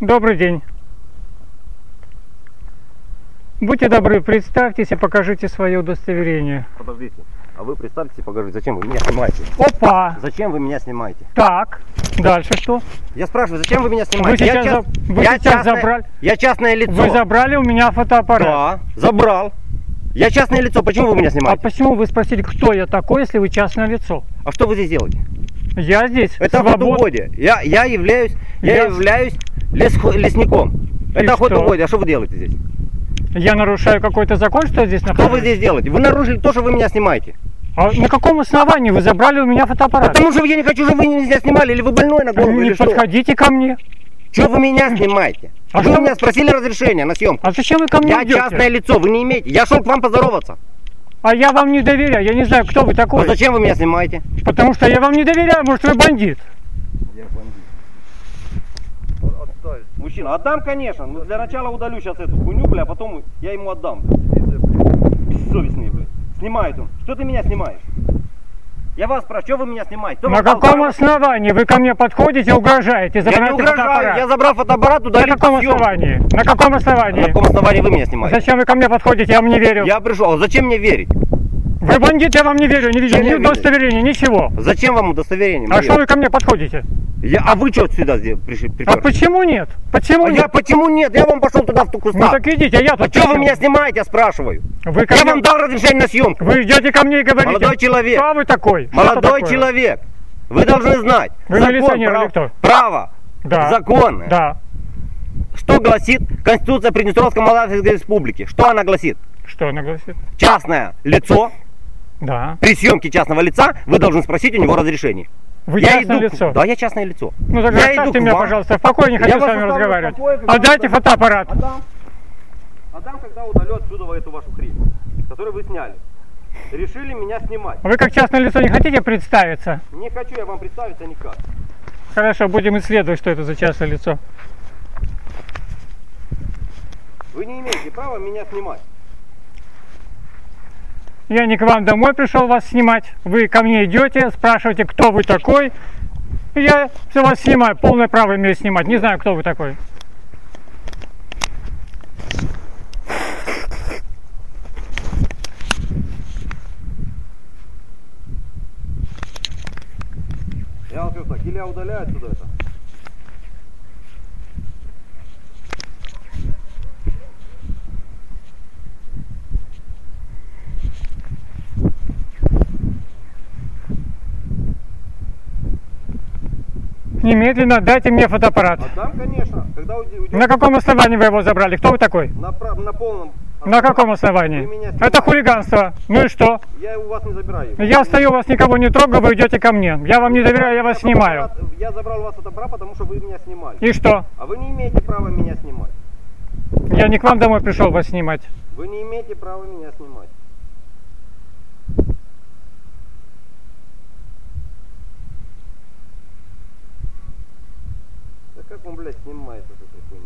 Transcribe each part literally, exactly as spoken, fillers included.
Добрый день. Будьте добры, представьтесь и покажите свое удостоверение. Подождите. А вы представьтесь и покажите, зачем вы меня снимаете? Опа! Зачем вы меня снимаете? Так, дальше что? Я спрашиваю, зачем вы меня снимаете? Вы сейчас, я, за... вы я, сейчас частное... забрали... я частное лицо. Вы забрали у меня фотоаппарат. Да, забрал. Я частное лицо, почему вы меня снимаете? А почему вы спросили, кто я такой, если вы частное лицо? А что вы здесь делаете? Я здесь Это свобод... охотугодие. Я, я являюсь, я Я... являюсь лес... лесником. И Это что? охотугодие. А что вы делаете здесь? Я нарушаю какой-то закон, что я здесь нахожусь? Что вы здесь делаете? Вы нарушили то, что вы меня снимаете. А на каком основании вы забрали у меня фотоаппарат? Потому что я не хочу, чтобы вы меня снимали, или вы больной на голову, Не или что? подходите ко мне. Что вы меня снимаете? А вы что у вы- меня спросили разрешение на съемку. А зачем вы ко мне Я идете? частное лицо, вы не имеете. Я шел к вам поздороваться. А я вам не доверяю, я не знаю, кто вы такой. А зачем вы меня снимаете? Потому что я вам не доверяю, может вы бандит. Я бандит. Мужчина, отдам, конечно. Но для начала удалю сейчас эту хуйню, бля, а потом я ему отдам. Бессовестный, бля. Снимает он. Что ты меня снимаешь? Я вас спрашиваю, что вы меня снимаете? Кто На вам дал каком право? основании вы ко мне подходите, угрожаете, Я не забираете угрожаю, фотоаппарат? я забрал фотоаппарат, На удалил каком съемку. основании? На каком На основании? каком основании вы меня снимаете? Зачем вы ко мне подходите, я вам не верю. Я пришел, а зачем мне верить? Вы бандит, я вам не верю, не видел Зачем ни мне верить? удостоверения, ничего. Зачем вам удостоверение? А мое? что вы ко мне подходите? Я, а вы что сюда здесь пришли? А почему нет? Почему А нет? я почему нет? Я вам пошел туда в ту куста. Ну так идите, а я тут. А что вы почему? меня снимаете, я спрашиваю? Вы ко Я мне- вам дал разрешение на съемку. Вы идете ко мне и говорите. Молодой человек. Кто вы такой? Что Молодой такое? человек, вы должны знать. Вы закон, милиционер прав- или кто? Право, Да. законы. Да. Что гласит Конституция Приднестровской Молдавской Республики? Что она гласит? Что она гласит? Частное лицо, Да. при съемке частного лица вы должны спросить у него разрешение. Вы Я частное иду- лицо? Да, я частное лицо. Ну так я оставьте иду к меня, вам. пожалуйста, в покое, не Я хочу с вас вами оставлю в разговаривать. покое, когда Отдайте вы- фотоаппарат. Отдам. Отдам, когда удалю отсюда эту вашу хрень, которую вы сняли. Решили меня снимать. Вы как частное лицо не хотите представиться? Не хочу я вам представиться никак. Хорошо, будем исследовать, что это за частное лицо. Вы не имеете права меня снимать. Я не к вам домой пришел вас снимать. Вы ко мне идете, спрашиваете, кто вы такой. И я все вас снимаю, полное право имею снимать. Не знаю, кто вы такой. Я вам скажу так, или я удаляю отсюда это. Немедленно дайте мне фотоаппарат. Отдам, конечно. Когда уйдет, уйдет На каком основании вы его забрали? Кто вы такой? на, прав- на полном. На каком основании? Вы меня Это снимаете. хулиганство. Ну и что? Я у вас не забираю. его. Я стою, вас никого не трогаю, вы идете ко мне. Я вам не доверяю, я вас снимаю. Я забрал у вас фотоаппарат, потому что вы меня снимали. И что? А вы не имеете права меня снимать. Я не к вам домой пришел вас снимать. Вы не имеете права меня снимать. Да как он, блядь, снимает вот эту хуйню?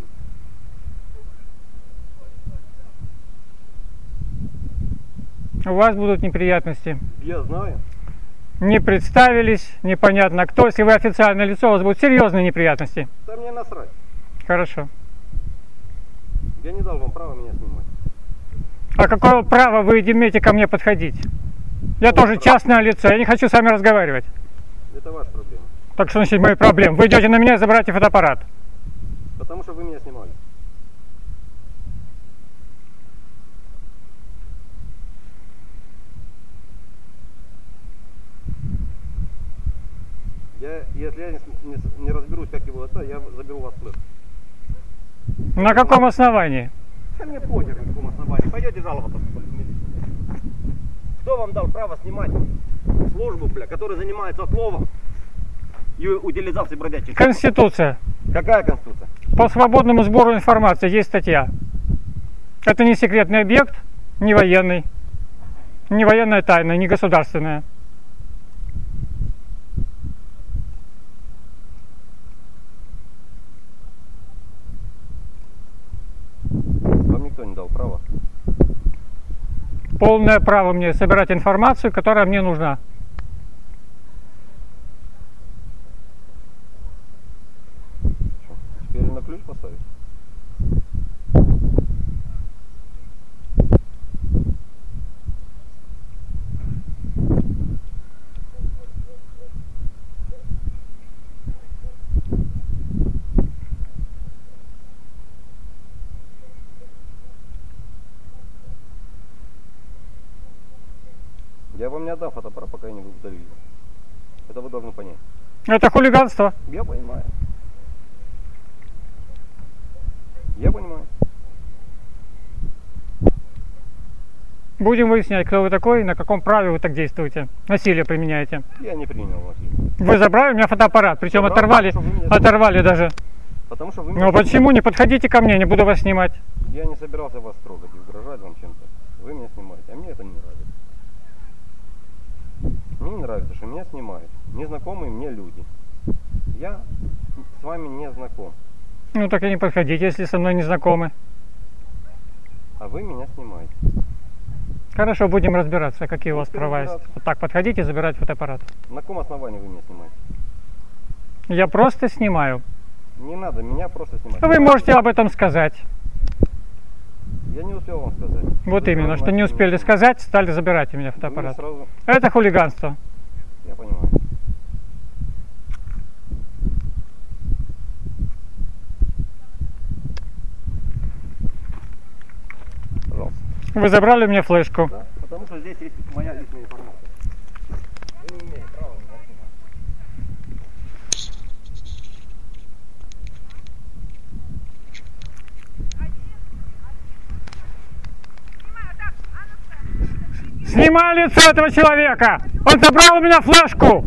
У вас будут неприятности. Я знаю. Не представились, непонятно кто. Если вы официальное лицо, у вас будут серьезные неприятности. Да мне насрать. Хорошо. Я не дал вам права меня снимать. А какое право вы имеете ко мне подходить? Я тоже частное лицо, я не хочу с вами разговаривать. Это ваша проблема. Так что значит мои проблемы? Вы идете на меня и забираете фотоаппарат. Потому что вы меня снимали. Я, если я не, с- не с- не разберусь, как его это, я заберу у вас флеш. На каком основании? Да мне похер, на каком основании. Пойдете жаловаться в милицию. Кто вам дал право снимать службу, бля, которая занимается отловом и утилизацией бродячих? Конституция. Какая конституция? По свободному сбору информации есть статья. Это не секретный объект, не военный, не военная тайна, не государственная. Вам никто не дал права. Полное право мне собирать информацию, которая мне нужна. Что, теперь на ключ поставить? Я вам не отдам фотоаппарат, пока я не удалю его. Это вы должны понять. Это хулиганство. Я понимаю. Я понимаю. Будем выяснять, кто вы такой и на каком праве вы так действуете. Насилие применяете. Я не принял насилие. Вы забрали у меня фотоаппарат, причем Забрал, оторвали, потому что вы меня оторвали даже. Потому что вы меня... Ну почему? Не подходите ко мне, не буду вас снимать. Я не собирался вас трогать и угрожать вам чем-то. Вы меня снимаете, а мне это не нравится. Мне не нравится, что меня снимают незнакомые мне люди. Я с вами не знаком, Ну так и не подходите, если со мной не знакомы. а вы меня снимаете. Хорошо, будем разбираться, какие у вас Будем права есть. разбираться. Вот так подходите, забирать фотоаппарат. На каком основании вы меня снимаете? Я просто снимаю. Не надо меня просто снимать. Вы можете об этом сказать. Я не успел вам сказать. Вот Вы именно, сразу что не начали успели говорить. сказать, стали забирать у меня Вы мне фотоаппарат. сразу... Это хулиганство. Я понимаю. Пожалуйста. Вы забрали у меня флешку. Да, потому что здесь есть моя личная информация. Вы не имеете права меня снимать. Снимай лицо этого человека! Он забрал у меня флешку!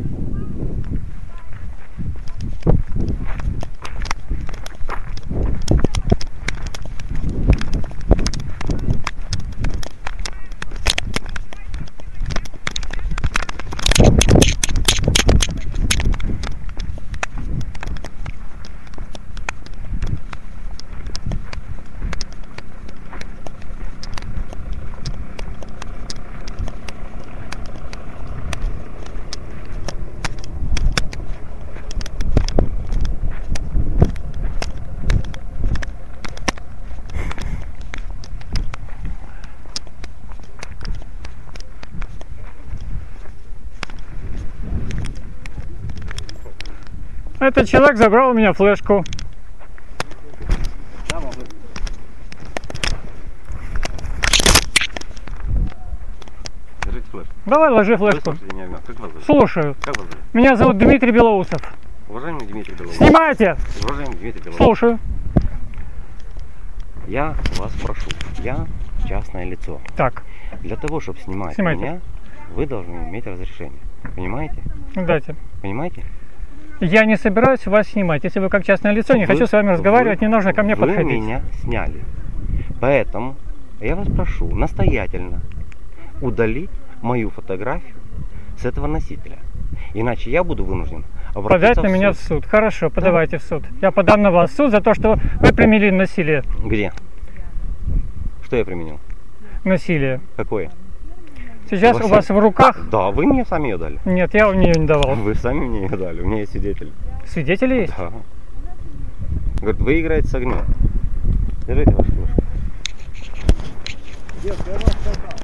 Этот человек забрал у меня флешку. Да, могу. Держите флешку. Давай, ложи Вы флешку. слушаете меня? Как вас зовут? Слушаю. Как вас зовут? Меня зовут Дмитрий Белоусов. Уважаемый Дмитрий Белоусов. Снимайте! Уважаемый Дмитрий Белоусов. Слушаю. Я вас прошу. Я частное лицо. Так, Для того, чтобы снимать Снимайте. меня, вы должны иметь разрешение. Понимаете? дайте. Понимаете? Я не собираюсь вас снимать. Если вы как частное лицо, не Вы- хочу с вами разговаривать, вы- не нужно ко мне вы подходить. меня сняли. Поэтому я вас прошу настоятельно удалить мою фотографию с этого носителя. Иначе я буду вынужден обратиться Подать на в меня в суд. суд. Хорошо, подавайте в суд. Я подам на вас в суд за то, что вы применили насилие. Где? Что я применил? Насилие. Какое? Сейчас у вас в руках... Да, вы мне сами ее дали. Нет, я вам ее не давал. Вы сами мне ее дали. У меня есть свидетель. Свидетели есть? Да. Говорит, вы играете с огнем. Держите вашу флешку. Девушка, я вас сказал.